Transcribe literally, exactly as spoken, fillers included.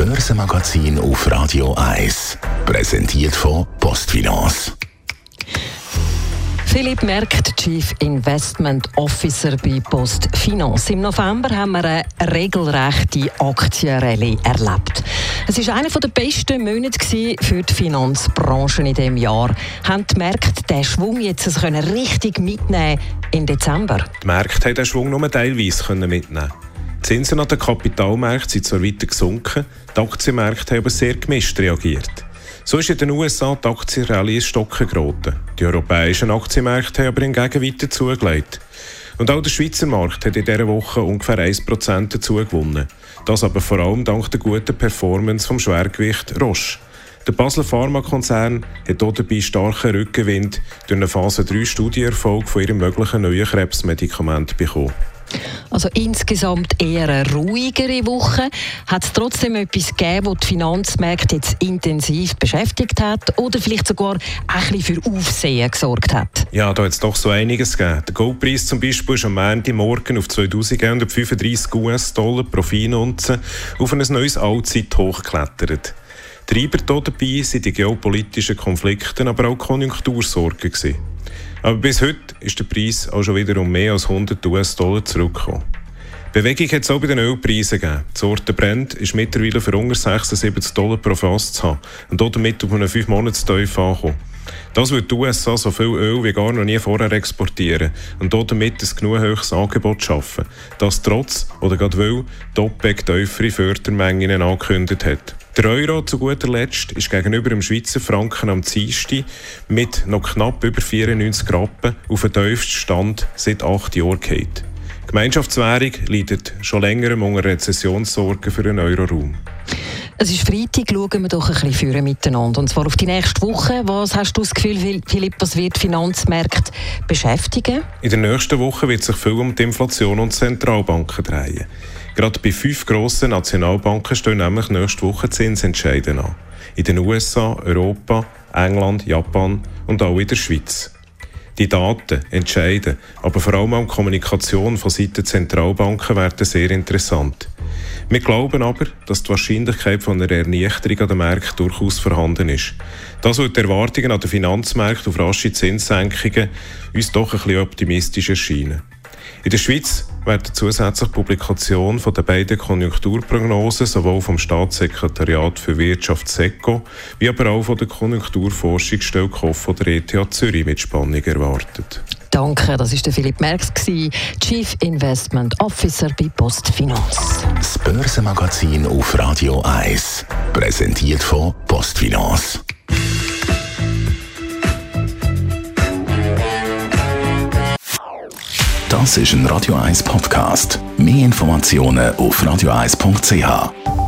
Börsenmagazin auf Radio eins. Präsentiert von Postfinance. Philipp Merkt, Chief Investment Officer bei Postfinance. Im November haben wir eine regelrechte Aktienrallye erlebt. Es war einer der besten Monate für die Finanzbranche in diesem Jahr. Haben die Märkte diesen Schwung jetzt richtig mitnehmen im Dezember? Die Märkte haben diesen Schwung nur teilweise mitnehmen. Die Zinsen an den Kapitalmärkten sind zwar weiter gesunken, die Aktienmärkte haben aber sehr gemischt reagiert. So ist in den U S A die Aktienrallye ins Stocken geraten. Die europäischen Aktienmärkte haben aber hingegen weiter zugelegt. Und auch der Schweizer Markt hat in dieser Woche ungefähr ein Prozent dazu gewonnen. Das aber vor allem dank der guten Performance vom Schwergewicht Roche. Der Basler Pharmakonzern hat auch dabei starken Rückenwind durch einen Phase drei Studienerfolg von ihrem möglichen neuen Krebsmedikament bekommen. Also insgesamt eher eine ruhigere Woche. Hat es trotzdem etwas gegeben, das die Finanzmärkte jetzt intensiv beschäftigt hat oder vielleicht sogar ein bisschen für Aufsehen gesorgt hat? Ja, da hat es doch so einiges gegeben. Der Goldpreis zum Beispiel ist am Montagmorgen auf zweitausendfünfunddreißig U S-Dollar pro Feinunze auf ein neues Allzeithoch geklettert. Treiber hier dabei sind die geopolitischen Konflikte, aber auch Konjunktursorgen gewesen. Aber bis heute ist der Preis auch schon wieder um mehr als hundert U S-Dollar zurückgekommen. Bewegung hat es auch bei den Ölpreisen gegeben. Die Sorte Brent ist mittlerweile für unter sechsundsiebzig Dollar pro Fass zu haben und damit auf einen fünf Monats Tief ankommen. Das wird die U S A so viel Öl wie gar noch nie vorher exportieren und damit ein genug hohes Angebot schaffen, das trotz oder gerade weil die OPEC tiefere Fördermengen angekündigt hat. Der Euro zu guter Letzt ist gegenüber dem Schweizer Franken am Dienstag mit noch knapp über vierundneunzig Rappen auf den tiefsten Stand seit acht Jahren gefallen. Die Gemeinschaftswährung leidet schon länger unter Rezessionssorgen für den Euroraum. Es ist Freitag, schauen wir doch ein bisschen führen miteinander. Und zwar auf die nächste Woche. Was hast du das Gefühl, Philipp, was wird die Finanzmärkte beschäftigen? In der nächsten Woche wird sich viel um die Inflation und Zentralbanken drehen. Gerade bei fünf grossen Nationalbanken stehen nämlich nächste Woche Zinsentscheide an. In den U S A, Europa, England, Japan und auch in der Schweiz. Die Daten, Entscheide, aber vor allem auch die Kommunikation von Seiten der Zentralbanken werden sehr interessant. Wir glauben aber, dass die Wahrscheinlichkeit von einer Ernüchterung an den Märkten durchaus vorhanden ist. Das wird die Erwartungen an den Finanzmärkten auf rasche Zinssenkungen uns doch ein bisschen optimistisch erscheinen. In der Schweiz werden zusätzlich Publikationen von den beiden Konjunkturprognosen sowohl vom Staatssekretariat für Wirtschaft SECO wie aber auch von der Konjunkturforschungsstelle K O F oder E T H Zürich mit Spannung erwartet. Danke, das war Philipp Merks, Chief Investment Officer bei Postfinance. Das Börsenmagazin auf Radio eins, präsentiert von Postfinance. Das ist ein Radio eins Podcast. Mehr Informationen auf radio eins punkt c h.